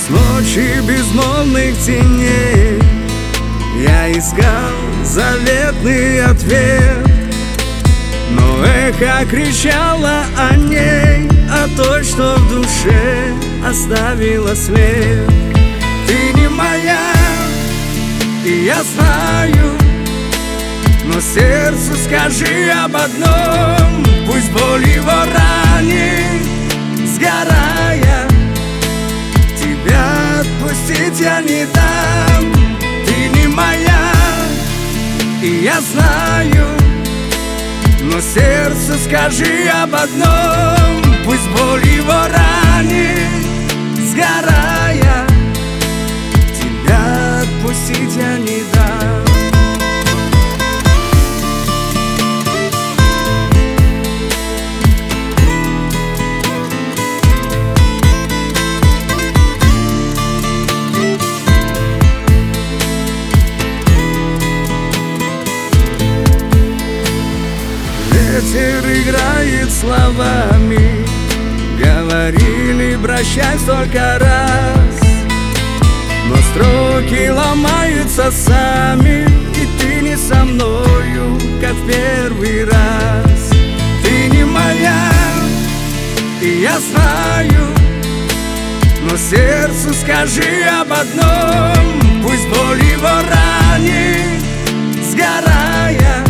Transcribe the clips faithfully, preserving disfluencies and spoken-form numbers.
ночи безмолвных теней я искал заветный ответ, но эхо кричало о ней, о той, что в душе оставила след. Ты не моя, и я знаю, но сердцу скажи об одном: пусть боль его ранит, сгорая, тебя отпустить я не дам. Ты не моя, и я знаю, но сердцу скажи об одном: пусть боль его ранит, сгорая, тебя отпустить я не дам. Ветер играет словами, говорили прощай столько раз, но строки ломаются сами, и ты не со мною, как в первый раз. Ты не моя, и я знаю, но сердцу скажи об одном: пусть боль его ранит, сгорая,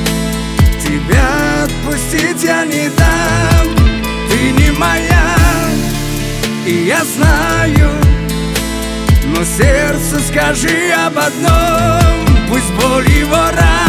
тебя отпустить я не дам. Ты не моя, и я знаю, но сердцу скажи об одном: пусть боль его ранит,